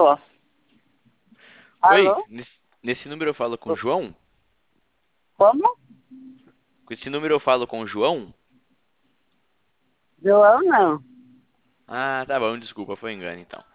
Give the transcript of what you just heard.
Posso. Oi, Alô? nesse número eu falo com o João? Como? Com esse número eu falo com o João? João, não. Ah, tá bom, desculpa, foi engano então.